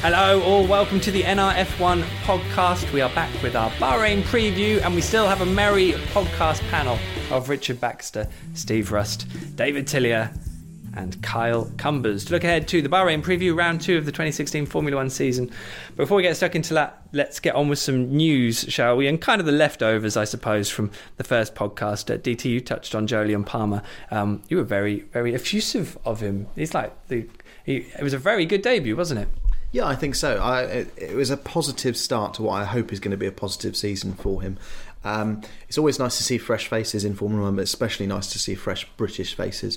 Hello all, welcome to the NRF1 podcast. We are back with our Bahrain preview and we still have a merry podcast panel of Richard Baxter, Steve Rust, David Tillier and Kyle Cumbers to look ahead to the Bahrain preview, round 2 of the 2016 Formula 1 season. Before we get stuck into that, let's get on with some news, shall we? And kind of the leftovers, I suppose, from the first podcast. DT, you touched on Jolyon Palmer. You were very, very effusive of him. He's like, it was a very good debut, wasn't it? Yeah, I think so. It was a positive start to what I hope is going to be a positive season for him. It's always nice to see fresh faces in Formula 1, but especially nice to see fresh British faces.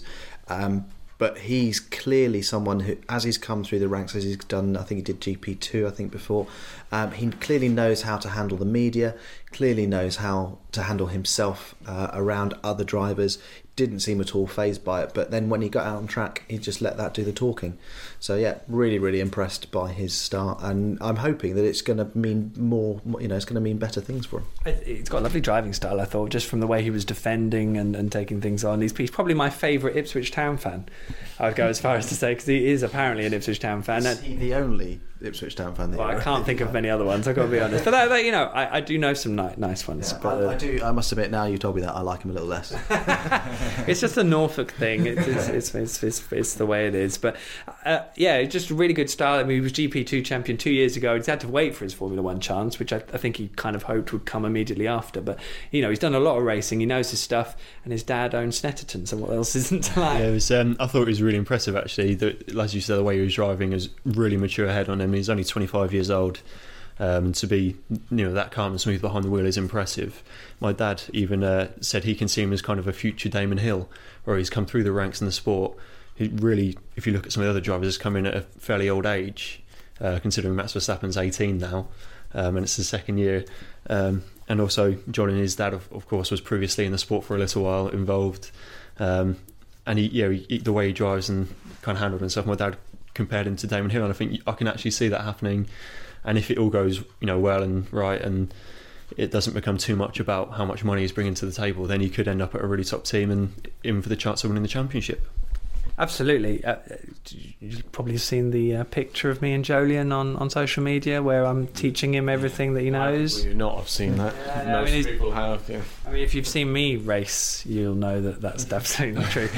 But he's clearly someone who, as he's come through the ranks, as he's done, I think he did GP2, I think, before, he clearly knows how to handle the media, clearly knows how to handle himself around other drivers. Didn't seem at all fazed by it, but then when he got out on track, he just let that do the talking. So yeah, really, really impressed by his start, and I'm hoping that it's going to mean more. It's going to mean better things for him. He's got a lovely driving style, I thought, just from the way he was defending and taking things on. He's probably my favourite Ipswich Town fan. I would go as far as to say, because he is apparently an Ipswich Town fan. Is he the only Ipswich Town fan? Well, I can't think of many other ones, I've got to be honest. But I do know some nice ones. Yeah, but, I do. I must admit, now you told me that, I like him a little less. It's just a Norfolk thing. It's the way it is. But just a really good style. I mean, he was GP2 champion 2 years ago. He's had to wait for his Formula 1 chance, which I think he kind of hoped would come immediately after. But he's done a lot of racing. He knows his stuff, and his dad owns Snetterton. So what else isn't to like? Yeah, it was. I thought it was really impressive actually. As you said, the way he was driving is really mature head on him. He's only 25 years old. To be that calm and smooth behind the wheel is impressive. My dad even said he can see him as kind of a future Damon Hill, where he's come through the ranks in the sport. He really, if you look at some of the other drivers, has come in at a fairly old age, considering Max Verstappen's 18 now, and it's his second year. And also, John and his dad, of course, was previously in the sport for a little while, involved. And the way he drives and kind of handled himself, my dad compared him to Damon Hill, and I think I can actually see that happening. And if it all goes, well and right, and it doesn't become too much about how much money he's bringing to the table, then he could end up at a really top team and in for the chance of winning the championship. Absolutely. You've probably seen the picture of me and Jolyon on social media where I'm teaching him everything that he knows. I would not have seen that. Most people have, yeah. I mean, if you've seen me race, you'll know that that's absolutely not true.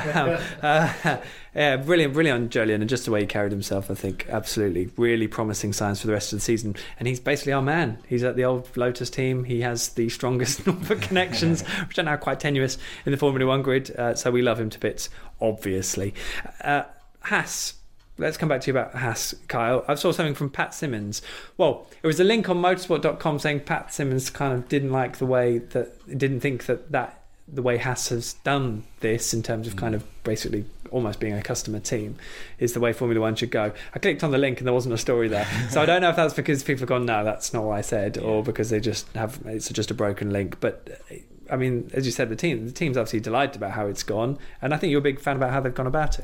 Brilliant Jolyon, and just the way he carried himself, I think, absolutely. Really promising signs for the rest of the season. And he's basically our man. He's at the old Lotus team. He has the strongest Norfolk connections, which are now quite tenuous in the Formula 1 grid. So we love him to bits, obviously. Haas. Let's come back to you about Haas, Kyle. I saw something from Pat Simmons. Well, it was a link on motorsport.com saying Pat Simmons kind of didn't think that the way Haas has done this in terms of kind of basically almost being a customer team is the way Formula 1 should go. I clicked on the link and there wasn't a story there. So I don't know if that's because people have gone, no, that's not what I said, or because they just it's just a broken link. But I mean, as you said, the team's obviously delighted about how it's gone, and I think you're a big fan about how they've gone about it.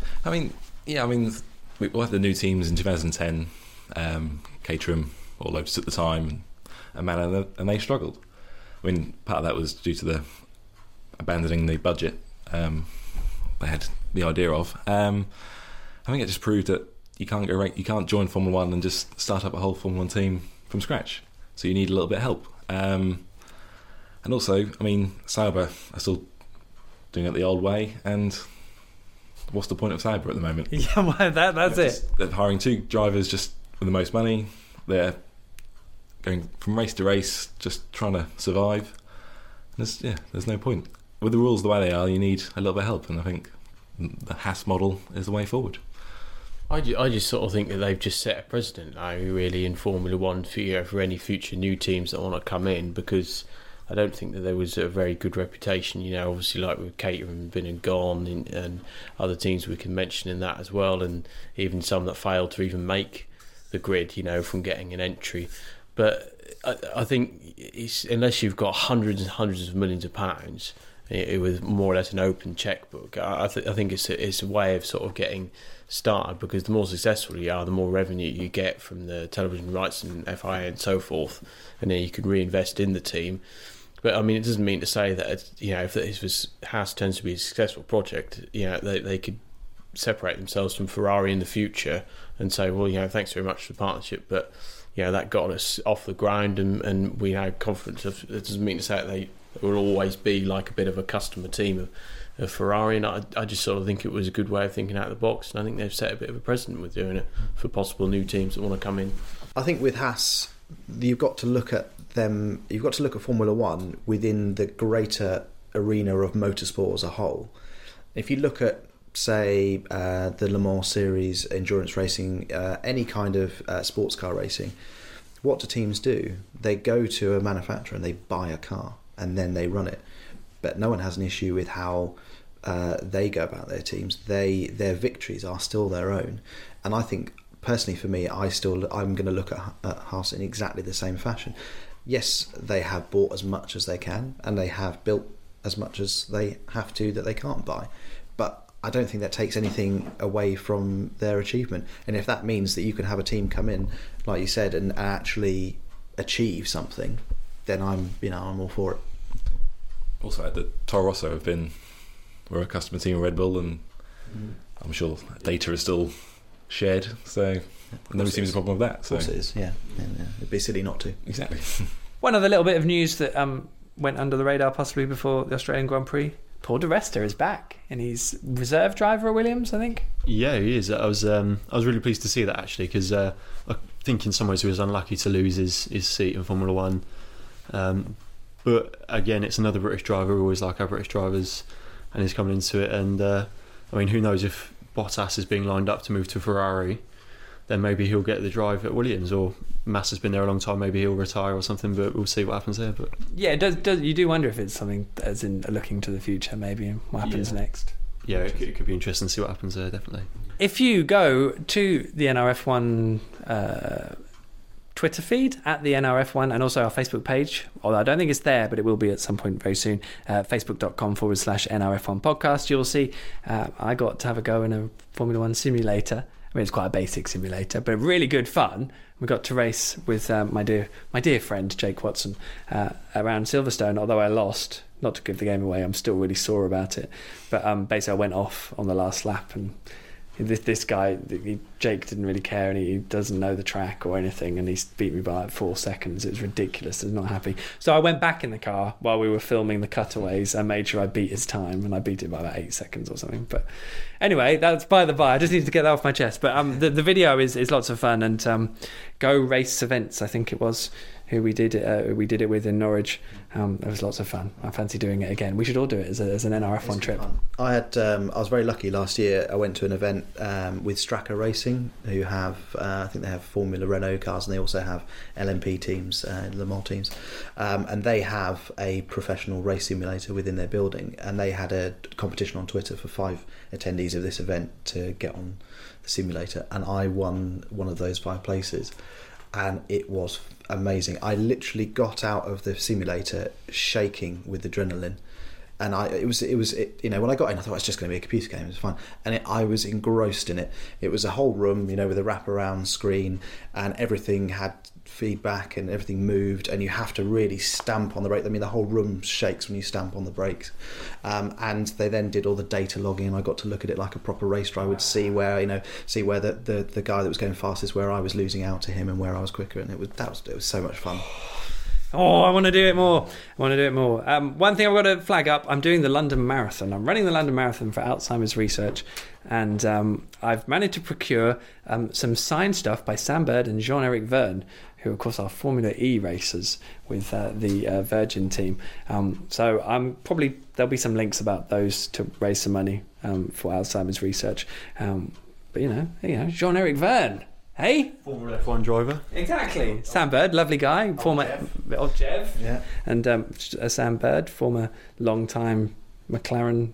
We'll have the new teams in 2010, Caterham or Lotus at the time, and they struggled. I mean, part of that was due to the abandoning the budget they had the idea of. I think it just proved that you can't join Formula 1 and just start up a whole Formula 1 team from scratch. So you need a little bit of help. And also, I mean, Sauber are still doing it the old way, and what's the point of Sauber at the moment? Yeah, well, that's it. They're hiring 2 drivers just with the most money. They're going from race to race, just trying to survive. There's no point. With the rules the way they are, you need a little bit of help, and I think the Haas model is the way forward. I just sort of think that they've just set a precedent now, really, in Formula 1 for any future new teams that want to come in, because I don't think that there was a very good reputation, obviously, like with Caterham been and gone, and other teams we can mention in that as well, and even some that failed to even make the grid, from getting an entry. But I think unless you've got hundreds and hundreds of millions of pounds, it was more or less an open checkbook. I think it's a way of sort of getting started, because the more successful you are, the more revenue you get from the television rights and FIA and so forth, and then you can reinvest in the team. But I mean, it doesn't mean to say that if this was Haas turns to be a successful project, they could separate themselves from Ferrari in the future and say, well, thanks very much for the partnership, but that got us off the ground, and we had confidence of. It doesn't mean to say that they will always be like a bit of a customer team of Ferrari, and I just sort of think it was a good way of thinking out of the box, and I think they've set a bit of a precedent with doing it for possible new teams that want to come in. I think with Haas, you've got to look at them. You've got to look at Formula One within the greater arena of motorsport as a whole. If you look at, say, the Le Mans series, endurance racing, any kind of sports car racing, what do teams do? They go to a manufacturer and they buy a car and then they run it. But no one has an issue with how they go about their teams. Their victories are still their own, and I think personally for me, I'm going to look at Haas in exactly the same fashion. Yes, they have bought as much as they can, and they have built as much as they have to that they can't buy, but I don't think that takes anything away from their achievement. And if that means that you can have a team come in, like you said, and actually achieve something, then I'm all for it. Also, that Toro Rosso were a customer team of Red Bull, and I'm sure data is still shared, so nobody seems a problem with that. So. Of course it is, yeah. It'd be silly not to. Exactly. One other little bit of news that went under the radar possibly before the Australian Grand Prix. Paul di Resta is back, and he's reserve driver at Williams, I think. Yeah, he is. I was really pleased to see that, actually, because I think in some ways he was unlucky to lose his seat in Formula One. But again, it's another British driver. We always like our British drivers, and he's coming into it. And who knows, if Bottas is being lined up to move to Ferrari, then maybe he'll get the drive at Williams, or Massa's been there a long time, maybe he'll retire or something, but we'll see what happens there. But yeah, it does you do wonder if it's something as in looking to the future, maybe, and what happens next. Yeah, it could be interesting to see what happens there, definitely. If you go to the NRF1 Twitter feed at the NRF1, and also our Facebook page, although I don't think it's there, but it will be at some point very soon, facebook.com/NRF1 podcast, you'll see I got to have a go in a Formula One simulator. I mean, it's quite a basic simulator, but really good fun. We got to race with my dear friend Jake Watson around Silverstone, although I lost. Not to give the game away, I'm still really sore about it. But basically I went off on the last lap, and this guy, Jake, didn't really care, and he doesn't know the track or anything, and he beat me by like 4 seconds. It was ridiculous. I was not happy. So I went back in the car while we were filming the cutaways and made sure I beat his time, and I beat it by about 8 seconds or something. But anyway, that's by the by. I just needed to get that off my chest. But the video is lots of fun, and Go Race Events, I think it was, who we did it with in Norwich. It was lots of fun. I fancy doing it again. We should all do it as an NRF1 trip. I was very lucky last year. I went to an event with Straka Racing, who have I think they have Formula Renault cars, and they also have LMP teams, Le Mans teams, and they have a professional race simulator within their building, and they had a competition on Twitter for 5 attendees of this event to get on the simulator, and I won one of those 5 places. And it was amazing. I literally got out of the simulator shaking with adrenaline, and it was when I got in, I thought it's just going to be a computer game. It was fun, and I was engrossed in it. It was a whole room, with a wraparound screen, and everything had feedback and everything moved, and you have to really stamp on the brake. I mean, the whole room shakes when you stamp on the brakes. And they then did all the data logging, and I got to look at it like a proper race driver. I would see where the guy that was going fastest, where I was losing out to him, and where I was quicker, and it was so much fun. Oh, I want to do it more. One thing I've got to flag up, I'm doing the London Marathon. I'm running the London Marathon for Alzheimer's research, and I've managed to procure some signed stuff by Sam Bird and Jean-Eric Verne, who of course are Formula E racers with the Virgin team. So there'll be some links about those to raise some money for Alzheimer's research. But Jean-Eric Verne. Hey? Former F1 driver. Exactly. Sam Bird, lovely guy. Former of Jev. Yeah. And Sam Bird, former long-time McLaren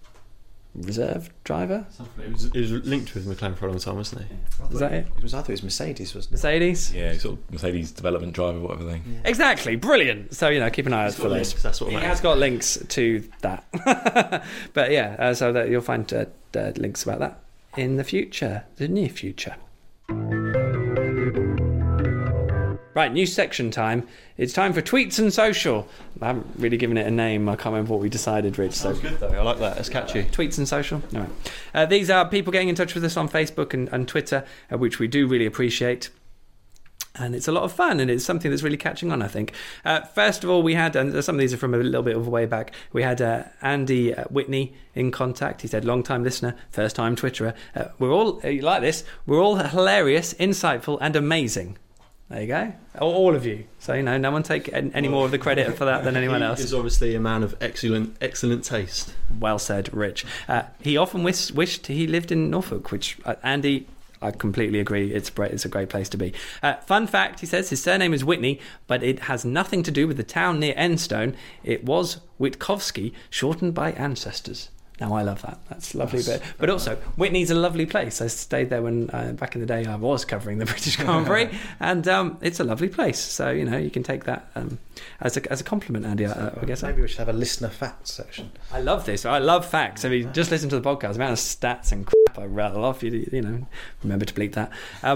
reserve driver. He was linked with McLaren for a long time, wasn't he? Is that it? I thought it was Mercedes, wasn't it? Mercedes? Yeah, sort of Mercedes development driver, whatever thing. Yeah. Exactly. Brilliant. So, keep an eye out for those. That's what he has got links to that. But yeah, so that you'll find links about that in the future, the near future. Right, new section time. It's time for Tweets and Social. I haven't really given it a name. I can't remember what we decided, Rich. So Sounds good though. I like that. It's catchy. Tweets and Social. All right. These are people getting in touch with us on Facebook and Twitter, which we do really appreciate. And it's a lot of fun, and it's something that's really catching on, I think. First of all, we had, and some of these are from a little bit of a way back, we had Andy Whitney in contact. He said, long-time listener, first-time Twitterer. We're all, you like this, we're all hilarious, insightful, and amazing. There you go. All of you. So, no one take any more of the credit for that than anyone else. He is obviously a man of excellent taste. Well said, Rich. He often wished he lived in Norfolk, which, Andy... I completely agree. It's a great place to be. Fun fact, he says, his surname is Whitney, but it has nothing to do with the town near Enstone. It was Witkowski, shortened by ancestors. Now, I love that. That's a lovely bit. But also, Whitney's a lovely place. I stayed there when, back in the day, I was covering the British Grand Prix, and it's a lovely place. So, you can take that as a compliment, Andy, I guess. Maybe we should have a listener facts section. I love this. I love facts. I mean, just listen to the podcast. The amount of stats and crap I rattle off, remember to bleep that.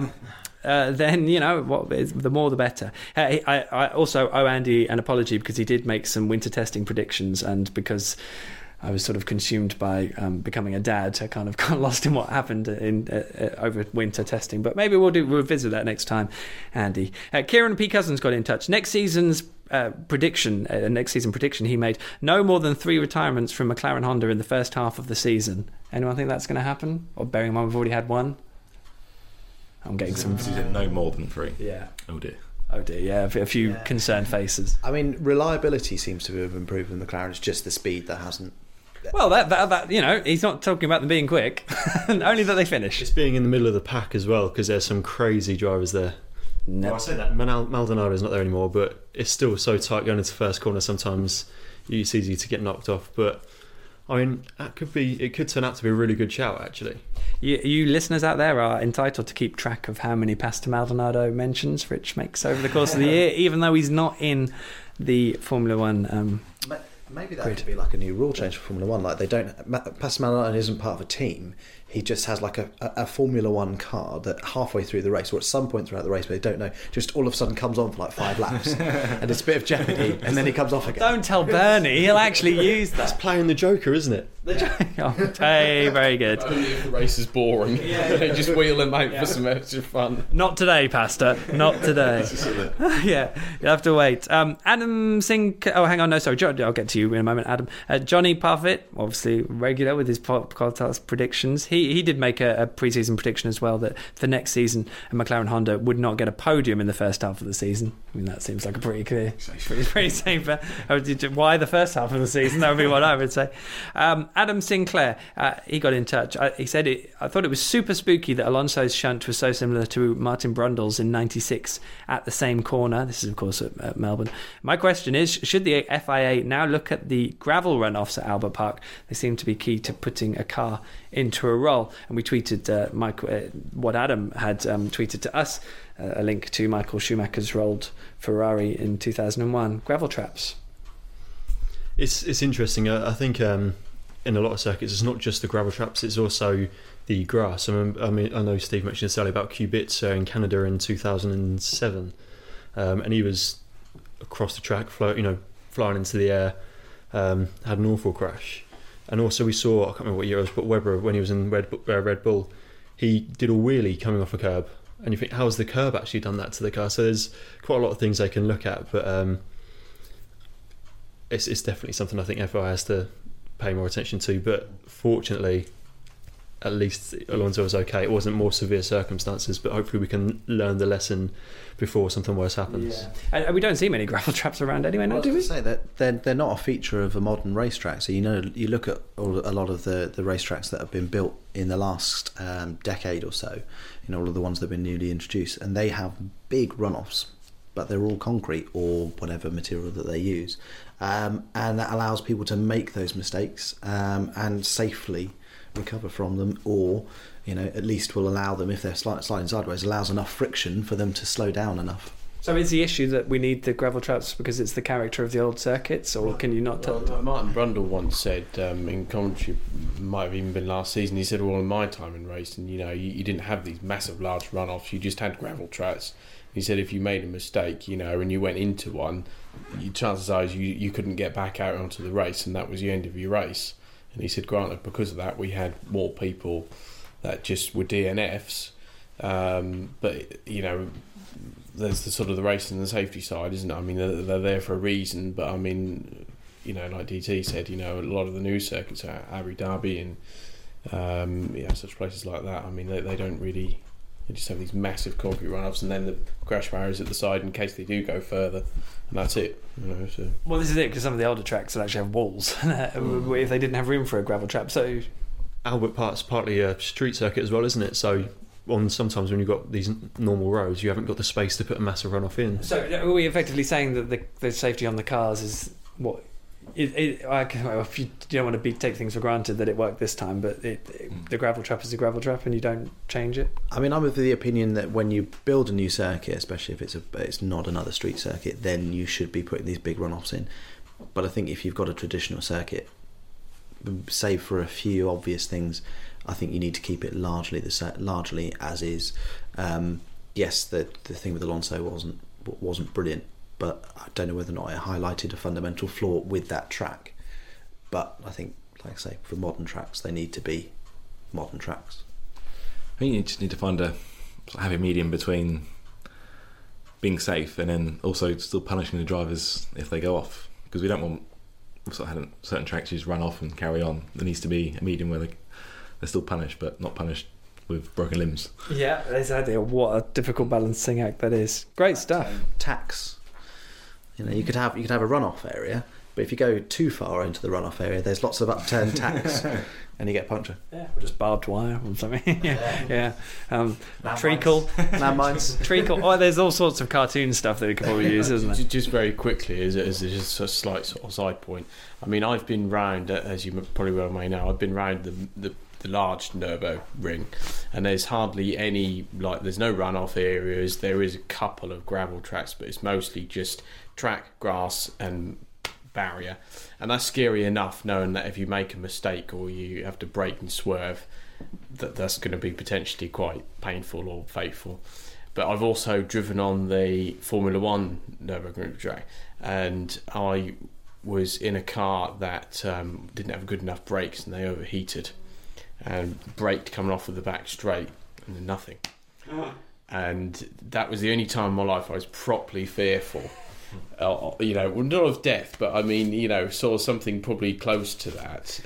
Then, the more the better. I also owe Andy an apology because he did make some winter testing predictions, and because I was sort of consumed by becoming a dad, I kind of got lost in what happened over winter testing. But maybe we'll revisit that next time, Andy. Kieran P. Cousins got in touch. Next season prediction, he made no more than 3 retirements from McLaren Honda in the first half of the season. Anyone think that's going to happen? Or bearing in mind we've already had one? I'm getting some... No more than 3? Yeah. Oh dear. Yeah, a few concerned faces. I mean, reliability seems to have improved in McLaren. It's just the speed that hasn't. Well, that he's not talking about them being quick, only that they finish. It's being in the middle of the pack as well, because there's some crazy drivers there. No. Well, I say that Maldonado's not there anymore, but it's still so tight going into the first corner. Sometimes it's easy to get knocked off, but I mean, it could turn out to be a really good shout, actually. You listeners out there are entitled to keep track of how many Pastor Maldonado mentions Rich makes over the course of the year, even though he's not in the Formula One. Maybe that could be like a new rule change for Formula One. Like Pastor Maldonado isn't part of a team. He just has like a Formula One car that halfway through the race, or at some point throughout the race, but they don't know, just all of a sudden comes on for like 5 laps, and it's a bit of jeopardy, and then he comes off again. Don't tell Bernie, he'll actually use that. That's playing the Joker, isn't it? Hey, very good. Only if the race is boring. They just wheel him out for some extra fun. Not today, Pastor. Not today. Yeah, you'll have to wait. Adam Singh. Oh, hang on. No, sorry. I'll get to you in a moment, Adam. Johnny Parfitt, obviously regular with his podcast predictions. He did make a pre-season prediction as well that for next season, McLaren Honda would not get a podium in the first half of the season. I mean, that seems like a pretty clear, pretty safe. Why the first half of the season? That would be what I would say. Adam Sinclair, he got in touch. He said, I thought it was super spooky that Alonso's shunt was so similar to Martin Brundle's in '96 at the same corner. This is, of course, at Melbourne. My question is, should the FIA now look at the gravel runoffs at Albert Park? They seem to be key to putting a car into a roll. And we tweeted what Adam had tweeted to us, a link to Michael Schumacher's rolled Ferrari in 2001. Gravel traps. It's interesting. I think in a lot of circuits, it's not just the gravel traps; it's also the grass. I mean, I know Steve mentioned this earlier about Kubica in Canada in 2007, and he was across the track, flying into the air, had an awful crash. And also we saw, I can't remember what year it was, but Webber, when he was in Red Bull, he did a wheelie coming off a curb. And you think, how has the curb actually done that to the car? So there's quite a lot of things they can look at, but it's definitely something I think FIA has to pay more attention to. But fortunately, at least Alonso was okay. It wasn't more severe circumstances, but hopefully we can learn the lesson before something worse happens. Yeah. And we don't see many gravel traps around anyway, now, do we? Say that they're not a feature of a modern racetrack. So you look at a lot of the racetracks that have been built in the last decade or so. All of the ones that have been newly introduced, and they have big runoffs, but they're all concrete or whatever material that they use, and that allows people to make those mistakes and safely recover from them, or at least will allow them, if they're sliding sideways, allows enough friction for them to slow down enough. So is the issue that we need the gravel traps because it's the character of the old circuits, or can you not tell? Martin Brundle once said in commentary, might have even been last season, he said, well, in my time in racing, you didn't have these massive large runoffs, you just had gravel traps. He said if you made a mistake, and you went into one, chances are you couldn't get back out onto the race, and that was the end of your race. And he said, granted, because of that, we had more people that just were DNFs, but there's the sort of the racing and the safety side, isn't it? I mean, they're there for a reason, but I mean, like DT said, a lot of the new circuits, Abu Dhabi and such places like that. I mean, they don't really. They just have these massive concrete runoffs, and then the crash barriers at the side in case they do go further, and that's it. So. Well, this is it, because some of the older tracks would actually have walls if they didn't have room for a gravel trap. So Albert Park's partly a street circuit as well, isn't it? So sometimes when you've got these normal roads, you haven't got the space to put a massive runoff in. So are we effectively saying that the safety on the cars is what? If you don't want to take things for granted that it worked this time, but the gravel trap is a gravel trap and you don't change it. I mean, I'm of the opinion that when you build a new circuit, especially if it's not another street circuit, then you should be putting these big runoffs in. But I think if you've got a traditional circuit, save for a few obvious things, I think you need to keep it largely as is. Yes, the thing with Alonso wasn't brilliant, but I don't know whether or not it highlighted a fundamental flaw with that track. But I think, like I say, for modern tracks, they need to be modern tracks. I think you just need to find a happy medium between being safe and then also still punishing the drivers if they go off, because we don't want certain tracks just run off and carry on. There needs to be a medium where they're still punished, but not punished with broken limbs. Yeah, exactly. What a difficult balancing act that is. Great stuff. Tax. You could have a runoff area, but if you go too far into the runoff area, there's lots of upturned tacks, and you get a puncture. Yeah, or just barbed wire or something. yeah. Treacle, landmines, treacle. Oh, there's all sorts of cartoon stuff that we could probably use, isn't there? Just very quickly, as just a slight sort of side point. I mean, I've been round, as you probably well may know, I've been round the large Nürburgring ring, and there's hardly any, there's no runoff areas. There is a couple of gravel tracks, but it's mostly just track, grass and barrier, and that's scary enough, knowing that if you make a mistake or you have to brake and swerve, that's going to be potentially quite painful or fateful. But I've also driven on the Formula One Nürburgring track, and I was in a car that didn't have good enough brakes, and they overheated and braked coming off of the back straight, and then nothing. And that was the only time in my life I was properly fearful. Not of death, but I mean, saw something probably close to that,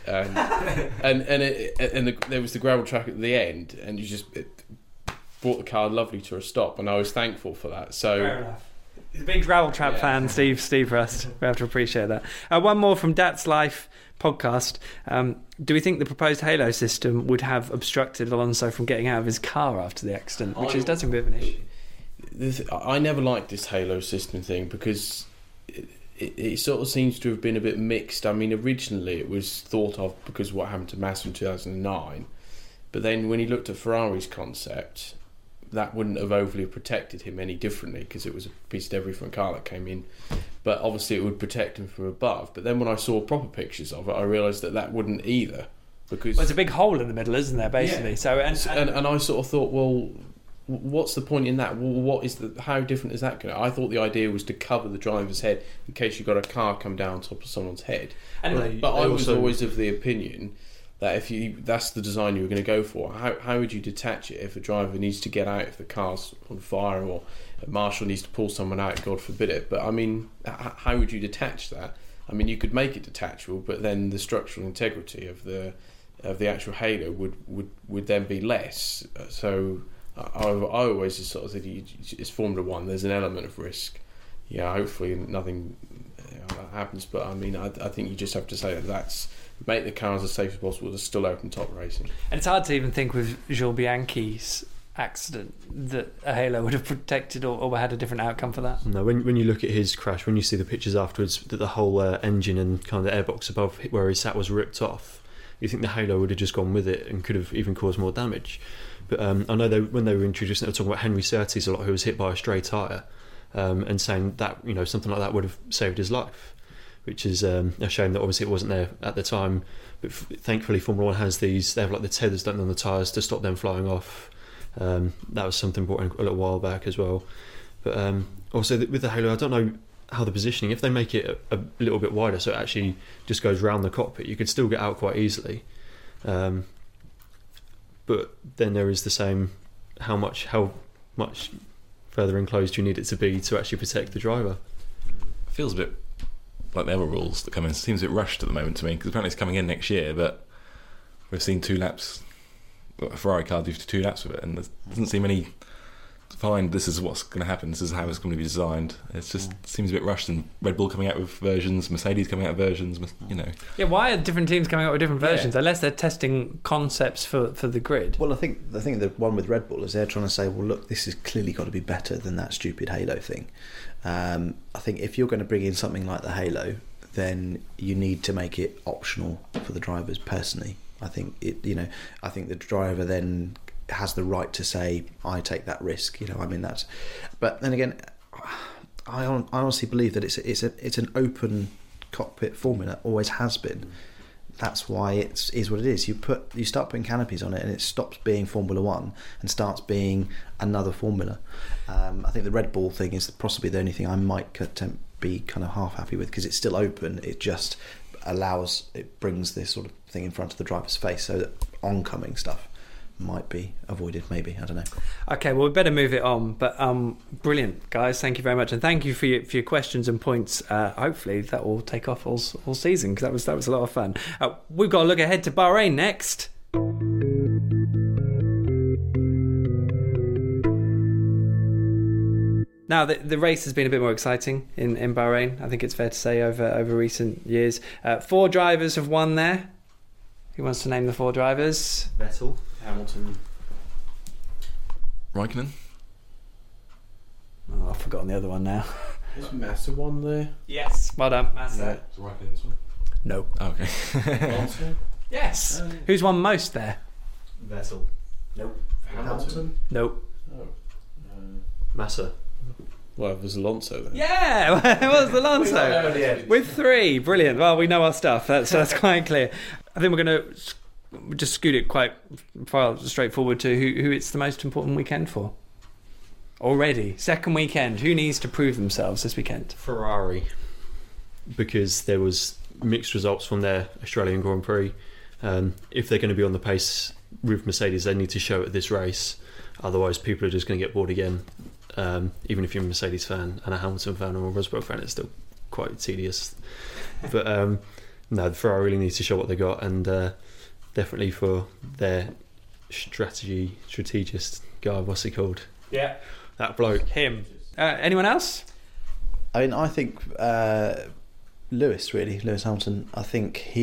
and there was the gravel track at the end, and it brought the car lovely to a stop, and I was thankful for that. So. Fair enough. He's a big gravel trap fan, Steve Rust. We have to appreciate that. One more from Dat's Life podcast. Do we think the proposed halo system would have obstructed Alonso from getting out of his car after the accident, which does seem a bit of an issue? I never liked this halo system thing because it sort of seems to have been a bit mixed. I mean, originally it was thought of because of what happened to Massa in 2009, but then when he looked at Ferrari's concept, that wouldn't have overly protected him any differently because it was a piece of debris from a car that came in. But obviously it would protect him from above. But then when I saw proper pictures of it, I realised that wouldn't either. Because there's a big hole in the middle, isn't there, basically? Yeah. So and I sort of thought, well, what's the point in that? Well, how different is that going to... I thought the idea was to cover the driver's head in case you got a car come down on top of someone's head. But I was always of the opinion that that's the design you were going to go for. How would you detach it if a driver needs to get out if the car's on fire, or a marshal needs to pull someone out, God forbid it. But I mean, how would you detach that? I mean, you could make it detachable, but then the structural integrity of the actual halo would then be less. So I always just sort of said, it's Formula One. There's an element of risk. Yeah, hopefully nothing happens. But I mean, I think you just have to say that's make the cars as safe as possible. There's still open top racing. And it's hard to even think with Jules Bianchi's accident that a halo would have protected or had a different outcome for that. No, when you look at his crash, when you see the pictures afterwards, that the whole engine and kind of the airbox above where he sat was ripped off, you think the halo would have just gone with it and could have even caused more damage. But I know when they were introducing it, they were talking about Henry Surtees a lot, who was hit by a stray tyre. and saying that something like that would have saved his life, which is a shame that obviously it wasn't there at the time. But thankfully, Formula One has these. They have like the tethers done on the tyres to stop them flying off. That was something brought in a little while back as well. But also with the halo, I don't know how the positioning. If they make it a little bit wider, so it actually just goes round the cockpit, you could still get out quite easily. But then there is the same. How much further enclosed you need it to be to actually protect the driver? It feels a bit like the other rules that come in. It seems a bit rushed at the moment to me, because apparently it's coming in next year, but we've seen 2 laps. A Ferrari car do 2 laps with it, and there doesn't seem any defined. This is what's going to happen. This is how it's going to be designed. It just seems a bit rushed. And Red Bull coming out with versions, Mercedes coming out with versions. Yeah, why are different teams coming out with different versions? Unless they're testing concepts for the grid. Well, I think the one with Red Bull is they're trying to say, well, look, this has clearly got to be better than that stupid Halo thing. I think if you're going to bring in something like the Halo, then you need to make it optional for the drivers. Personally, I think I think the driver then has the right to say, I take that risk. That's. But then again, I honestly believe that it's an open cockpit formula. Always has been. That's why it is what it is. You start putting canopies on it, and it stops being Formula One and starts being another formula. I think the Red Bull thing is possibly the only thing I might be kind of half happy with, because it's still open. It just brings this sort of thing in front of the driver's face, so that oncoming stuff might be avoided, maybe. I don't know. Okay, well, we better move it on. But brilliant, guys. Thank you very much, and thank you for your questions and points. Hopefully that will take off all season, because that was a lot of fun. We've got to look ahead to Bahrain next. Now, the race has been a bit more exciting in Bahrain, I think it's fair to say, over recent years. 4 drivers have won there. Who wants to name the 4 drivers? Vettel, Hamilton, Raikkonen. Oh, I've forgotten the other one now. Is Massa one there? Yes, well done, Massa. Is Raikkonen this one? No. Oh, okay. Alonso? Yes. Who's won most there? Vettel, Nope. Hamilton? Nope. Oh. Massa. Well, there's Alonso then. Yeah, it was Alonso. With 3. Brilliant. Well, we know our stuff. That's quite clear. I think we're going to just scoot it quite far straightforward to who it's the most important weekend for. Already. Second weekend. Who needs to prove themselves this weekend? Ferrari. Because there was mixed results from their Australian Grand Prix. If they're going to be on the pace with Mercedes, they need to show at this race. Otherwise, people are just going to get bored again. Even if you're a Mercedes fan and a Hamilton fan or a Rosberg fan, it's still quite tedious. But no, the Ferrari really needs to show what they got, and definitely for their strategist guy, what's he called? Yeah, that bloke. Him. Anyone else? I mean, I think Lewis Hamilton. I think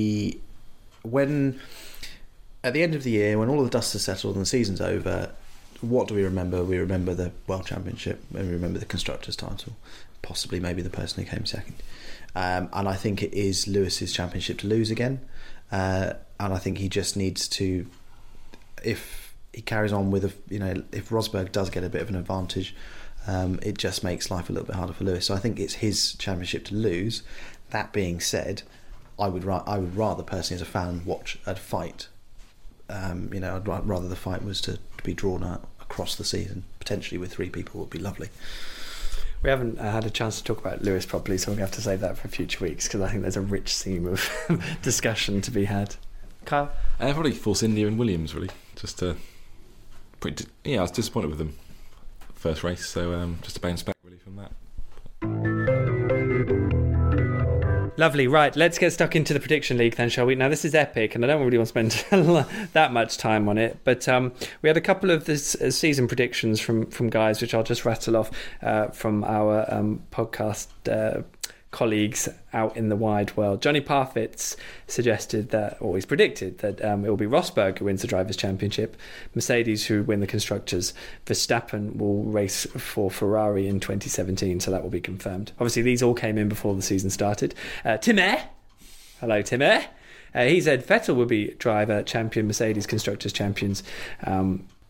when at the end of the year, when all of the dust has settled and the season's over, what do we remember? We remember the World Championship, and we remember the Constructors' title, possibly maybe the person who came second. And I think it is Lewis's championship to lose again. And I think he just needs to, if he carries on with if Rosberg does get a bit of an advantage, it just makes life a little bit harder for Lewis. So I think it's his championship to lose. That being said, I would rather personally, as a fan, watch a fight. I'd rather the fight was to be drawn out across the season, potentially with 3 people would be lovely. We haven't had a chance to talk about Lewis properly, so we're going to have to save that for future weeks, because I think there's a rich theme of discussion to be had. Kyle? Probably Force India and Williams, really. Just I was disappointed with them first race, so just to bounce back really from that. Lovely, right, let's get stuck into the prediction league then, shall we? Now, this is epic, and I don't really want to spend that much time on it, but we had a couple of this season predictions from guys, which I'll just rattle off from our podcast colleagues out in the wide world. Johnny Parfitts suggested that, or he's predicted that it will be Rosberg who wins the Drivers' Championship, Mercedes who win the Constructors, Verstappen will race for Ferrari in 2017, so that will be confirmed. Obviously, these all came in before the season started. Timmer, hello Timmer, he said Vettel will be driver champion, Mercedes Constructors champions.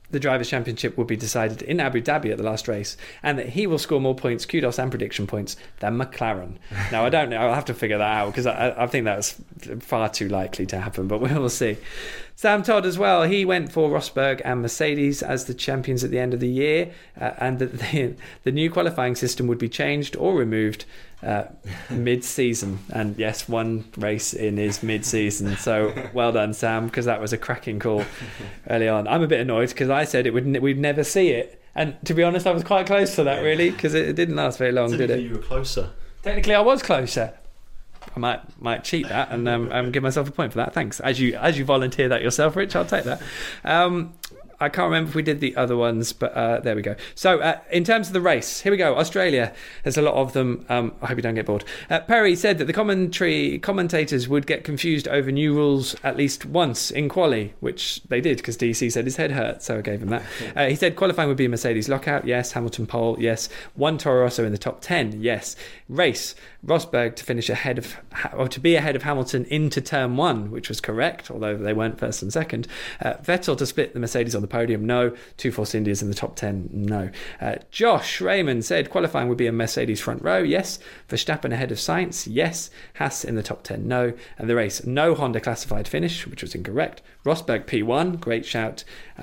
the Drivers' Championship will be decided in Abu Dhabi at the last race, and that he will score more points, kudos and prediction points, than McLaren. Now, I don't know. I'll have to figure that out because I think that's far too likely to happen, but we'll see. Sam Todd as well. He went for Rosberg and Mercedes as the champions at the end of the year, and that the new qualifying system would be changed or removed mid-season. And yes, one race in is mid-season. So well done, Sam, because that was a cracking call early on. I'm a bit annoyed because I said we'd never see it. And to be honest, I was quite close to that, really, because it didn't last very long, did it? You were closer. Technically, I was closer. I might cheat that and give myself a point for that. Thanks. As you volunteer that yourself, Rich, I'll take that. I can't remember if we did the other ones, but there we go. So in terms of the race, here we go. Australia, there's a lot of them. I hope you don't get bored. Perry said that the commentators would get confused over new rules at least once in quali, which they did because DC said his head hurt, so I gave him that. He said qualifying would be a Mercedes lockout, yes. Hamilton pole, yes. One Toro Rosso in the top 10, yes. Race, Rosberg to finish ahead of Hamilton into turn 1, which was correct, although they weren't first and second. Vettel to split the Mercedes on the podium, no. 2 Force Indias in the top 10, no. Josh Raymond said qualifying would be a Mercedes front row, yes. Verstappen ahead of Sainz, yes. Haas in the top 10, no. And the race, no Honda classified finish, which was incorrect. Rosberg P1, great shout.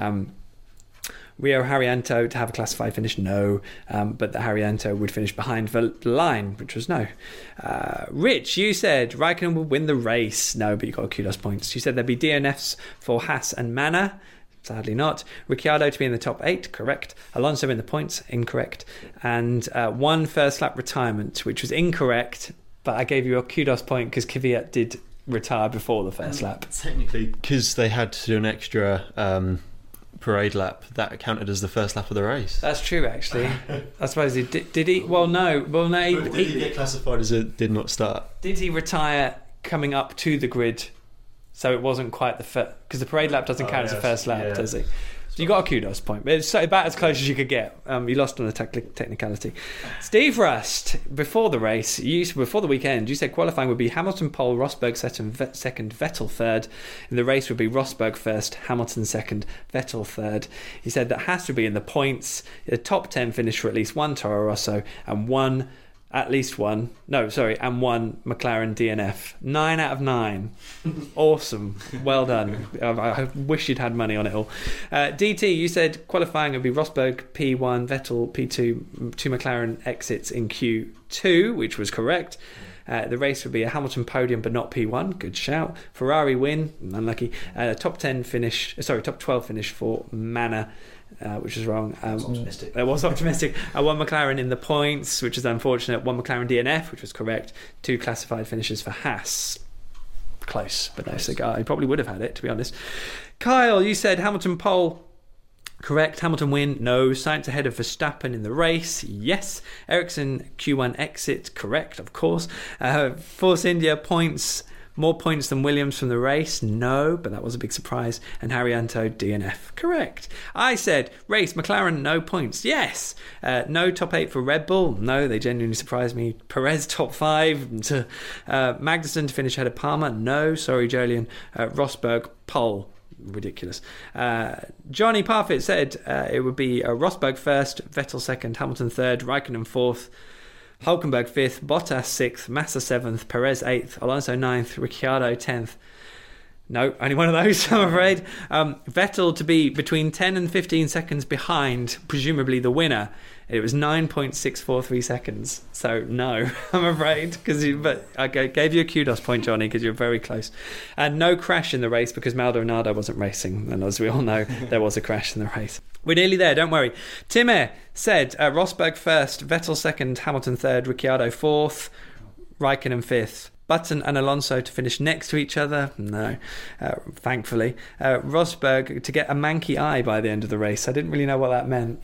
Rio Haryanto to have a classified finish, no, but the Haryanto would finish behind the line, which was no. Rich, you said Raikkonen would win the race, no, but you got kudos points. You said there'd be DNFs for Haas and Manor, sadly not. Ricciardo to be in the top 8, correct. Alonso in the points, incorrect. And one first lap retirement, which was incorrect, but I gave you a kudos point because Kvyat did retire before the first lap. Technically, because they had to do an extra parade lap, that counted as the first lap of the race. That's true, actually. I suppose he did he? Well, no. Did he get classified as it did not start? Did he retire coming up to the grid? So it wasn't quite the first, because the parade lap doesn't count as the first lap, does he? So you got a kudos point, but it's about as close as you could get. You lost on the technicality. Steve Rust, before the race, before the weekend, you said qualifying would be Hamilton pole, Rosberg second, Vettel third. And the race would be Rosberg first, Hamilton second, Vettel third. He said that has to be in the points, a top 10 finish for at least one Toro Rosso and one McLaren DNF. 9 out of 9. Awesome. Well done. I wish you'd had money on it all. DT, you said qualifying would be Rosberg P1, Vettel P2, 2 McLaren exits in Q2, which was correct. The race would be a Hamilton podium, but not P1. Good shout. Ferrari win. Unlucky. Top 12 finish for Manor. Which was wrong. Optimistic. It was optimistic. One McLaren in the points, which is unfortunate. One McLaren DNF, which was correct. 2 classified finishes for Haas. Close, but no cigar. He probably would have had it, to be honest. Kyle, you said Hamilton pole. Correct. Hamilton win. No. Sainz ahead of Verstappen in the race. Yes. Ericsson Q1 exit. Correct, of course. Force India points. More points than Williams from the race? No, but that was a big surprise. And Haryanto DNF. Correct. I said race McLaren, no points. Yes. No top 8 for Red Bull. No, they genuinely surprised me. Perez top 5. Magnussen to finish ahead of Palmer. No, sorry Jolyon. Rosberg pole. Ridiculous. Johnny Parfitt said it would be Rosberg first, Vettel second, Hamilton third, Raikkonen fourth, Hulkenberg 5th, Bottas 6th, Massa 7th, Perez 8th, Alonso 9th, Ricciardo 10th. No, only one of those, I'm afraid. Vettel to be between 10 and 15 seconds behind, presumably the winner. It was 9.643 seconds. So, no, I'm afraid. But I gave you a kudos point, Johnny, because you're very close. And no crash in the race because Maldonado wasn't racing. And as we all know, there was a crash in the race. We're nearly there, don't worry. Timmer said Rosberg first, Vettel second, Hamilton third, Ricciardo fourth, Raikkonen fifth. Button and Alonso to finish next to each other? No, thankfully. Rosberg to get a manky eye by the end of the race. I didn't really know what that meant.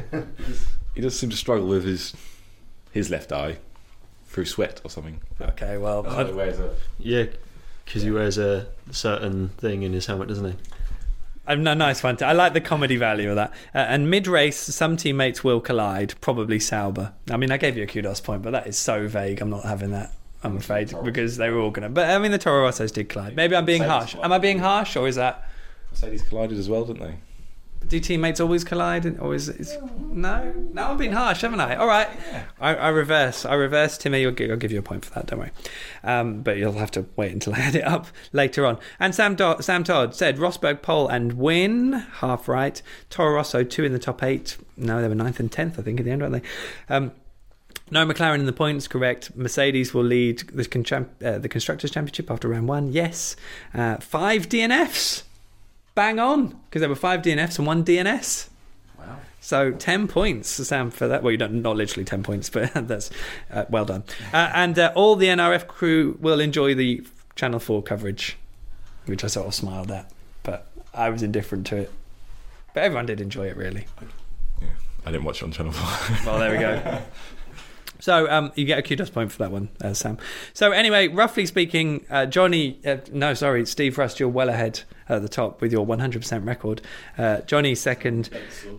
He does seem to struggle with his left eye through sweat or something. Okay, well... Yeah, because he wears a certain thing in his helmet, doesn't he? Nice one. I like the comedy value of that. And mid-race, some teammates will collide, probably Sauber. I mean, I gave you a kudos point, but that is so vague. I'm not having that, I'm afraid, because they were all going to... But, I mean, the Toro Rossos did collide. Maybe I'm being harsh. Am I being harsh, or is that... Mercedes collided as well, didn't they? Do teammates always collide? Or is no? I'm being harsh, haven't I? All right. Yeah. I reverse. Timmy, I'll give you a point for that, don't worry. But you'll have to wait until I add it up later on. And Sam Todd said Rosberg pole and win, half right. Toro Rosso 2 in the top 8. No, they were 9th and 10th, I think, in the end, weren't they? No McLaren in the points, correct. Mercedes will lead the Constructors' Championship after round 1, yes. 5 DNFs. Bang on, because there were 5 DNFs and 1 DNS. Wow. So 10 points, Sam, for that. Well, you don't, not literally 10 points, but that's well done. And all the NRF crew will enjoy the Channel 4 coverage, which I sort of smiled at, but I was indifferent to it. But everyone did enjoy it, really. Yeah, I didn't watch it on Channel 4. Well, there we go. So you get a kudos point for that one, Sam. So anyway, roughly speaking, Steve Rust, you're well ahead at the top with your 100% record. Johnny second.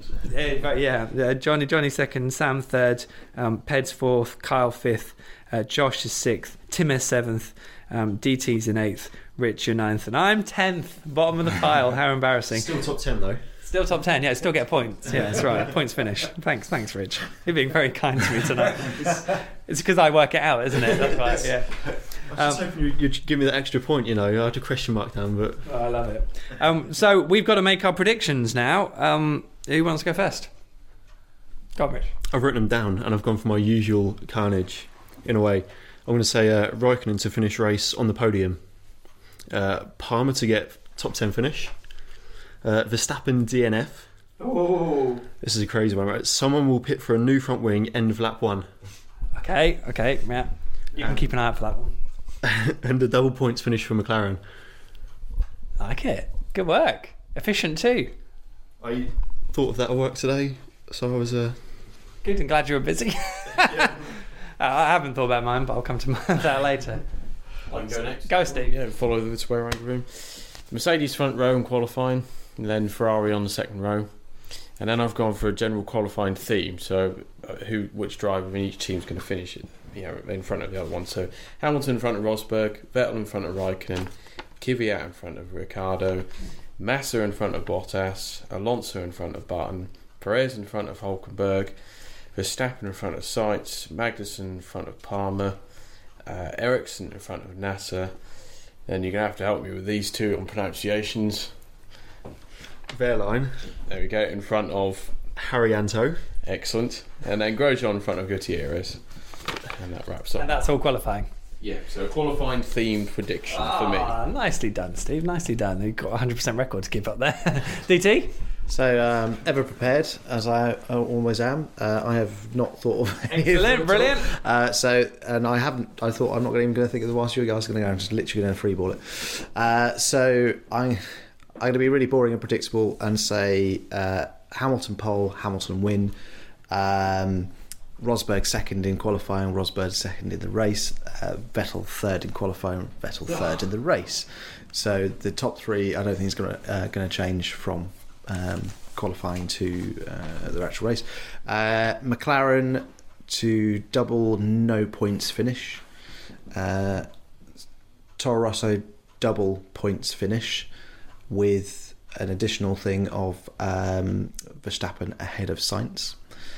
Johnny second, Sam third, Peds fourth, Kyle fifth, Josh is sixth, Tim is seventh, DT's in eighth, Rich you're ninth, and I'm 10th, bottom of the pile. How embarrassing. Still top 10 though. Still top 10, yeah, still get points. Yeah, that's right. Points finish. Thanks, Rich. You're being very kind to me tonight. It's because I work it out, isn't it? That's right, yeah. I was just hoping you'd give me that extra point, I had a question mark down, but... Oh, I love it. So we've got to make our predictions now. Who wants to go first? Go on, Rich. I've written them down, and I've gone for my usual carnage, in a way. I'm going to say Raikkonen to finish race on the podium. Palmer to get top 10 finish. Verstappen DNF. Oh, this is a crazy one, right? Someone will pit for a new front wing end of lap 1. Okay, yeah. You can keep an eye out for that one. And the double points finish for McLaren. I like it. Good work. Efficient too. I thought of that at work today, so I was... Good, and glad you were busy. I haven't thought about mine, but I'll come to that later. I can go next. Go, Steve. Yeah, follow the square rank room. Mercedes front row in qualifying, and then Ferrari on the second row, and then I've gone for a general qualifying theme. So, which driver in each team is going to finish it, in front of the other one. So, Hamilton in front of Rosberg, Vettel in front of Raikkonen, Kvyat in front of Ricciardo, Massa in front of Bottas, Alonso in front of Button, Perez in front of Hulkenberg, Verstappen in front of Sainz, Magnussen in front of Palmer, Ericsson in front of Nasser. Then you're going to have to help me with these two on pronunciations. Wehrlein. There we go, in front of Haryanto. Excellent. And then Grosjean in front of Gutierrez. And that wraps up. And that's all qualifying. Yeah, so a qualifying themed prediction for me. Nicely done, Steve. Nicely done. You've got a 100% record to keep up there. DT? So, ever prepared, as I always am. I have not thought of any Excellent, brilliant. I thought I'm not even going to think of the whilst you guys are going to go. I'm just literally going to freeball it. So, I'm going to be really boring and predictable and say Hamilton pole, Hamilton win. Rosberg second in qualifying, Rosberg second in the race. Vettel third in qualifying, Vettel third in the race. So, the top 3, I don't think is going to change from qualifying to the actual race. McLaren to double no points finish. Toro Rosso double points finish with an additional thing of Verstappen ahead of Sainz.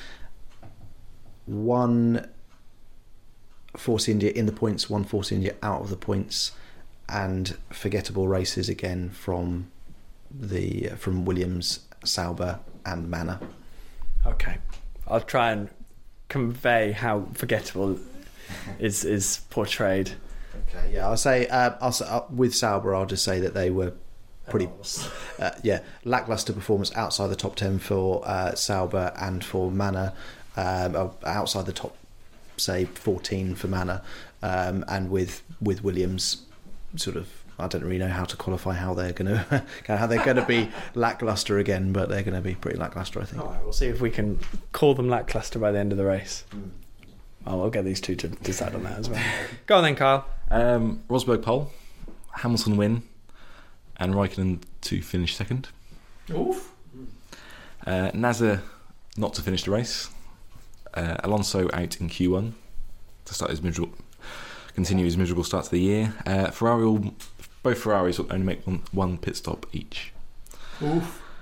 1 Force India in the points, 1 Force India out of the points, and forgettable races again from Williams, Sauber and Manor. Okay, I'll try and convey how forgettable is portrayed. Okay, yeah, I'll say with Sauber, I'll just say that they were pretty lackluster performance outside the top 10 for Sauber and for Manor, outside the top, say 14 for Manor, and with Williams, sort of. I don't really know how to qualify how they're going to be lackluster again, but they're going to be pretty lackluster, I think. All right, we'll see if we can call them lackluster by the end of the race. I'll get these two to decide on that as well. Go on then, Kyle. Rosberg pole, Hamilton win, and Raikkonen to finish second. Oof. Nasser not to finish the race. Alonso out in Q1 to start continue his miserable start to the year. Both Ferraris will only make one pit stop each. Oof.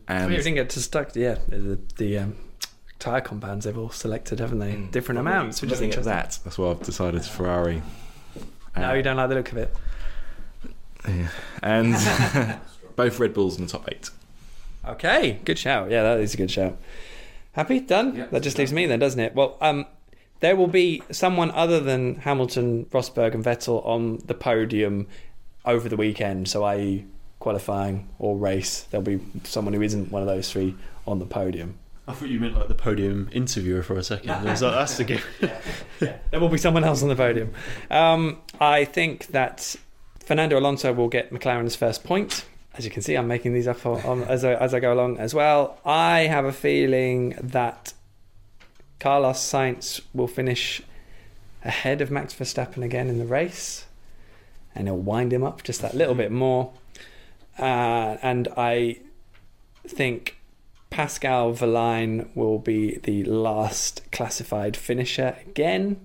And We didn't get to stuck. Yeah, the tyre compounds they've all selected, haven't they? Different amounts, which is looking at interesting. that's why I've decided Ferrari. No, you don't like the look of it. Yeah. And both Red Bulls in the top 8. Okay, good shout. Yeah, that is a good shout. Happy? Done? Yeah, That just leaves me then, doesn't it? Well, there will be someone other than Hamilton, Rosberg and Vettel on the podium over the weekend, so i.e. qualifying or race. There'll be someone who isn't one of those three on the podium. I thought you meant like the podium interviewer for a second. I was like, that's the gift. There will be someone else on the podium. I think that Fernando Alonso will get McLaren's first point. As you can see, I'm making these up as I go along as well. I have a feeling that Carlos Sainz will finish ahead of Max Verstappen again in the race, and he'll wind him up just that little bit more. And I think Pascal Wehrlein will be the last classified finisher again.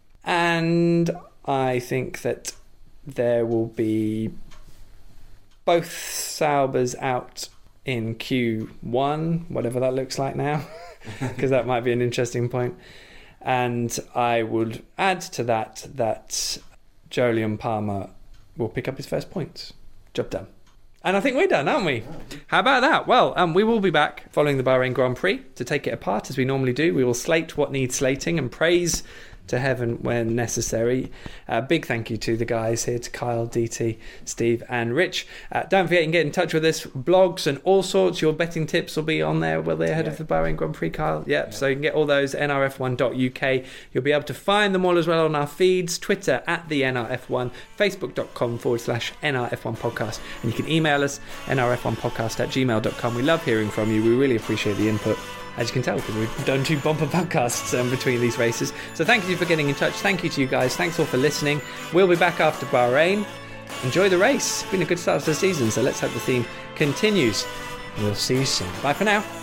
And I think that there will be both Saubers out in Q1, whatever that looks like now, because that might be an interesting point. And I would add to that Jolyon Palmer will pick up his first points. Job done. And I think we're done, aren't we? How about that? Well, we will be back following the Bahrain Grand Prix to take it apart as we normally do. We will slate what needs slating and praise to heaven when necessary. Big thank you to the guys here, to Kyle, DT, Steve and Rich. Don't forget you can get in touch with us, blogs and all sorts. Your betting tips will be on there, will they, ahead of the Bahrain Grand Prix, Kyle? Yep, so you can get all those, nrf1.uk. You'll be able to find them all as well on our feeds, Twitter at the NRF1, facebook.com/NRF1 podcast, and you can email us, nrf1podcast@gmail.com. We love hearing from you. We really appreciate the input, as you can tell, because we've done 2 bumper podcasts between these races. So thank you for getting in touch. Thank you to you guys. Thanks all for listening. We'll be back after Bahrain. Enjoy the race. It's been a good start to the season, so let's hope the theme continues. We'll see you soon. Bye for now.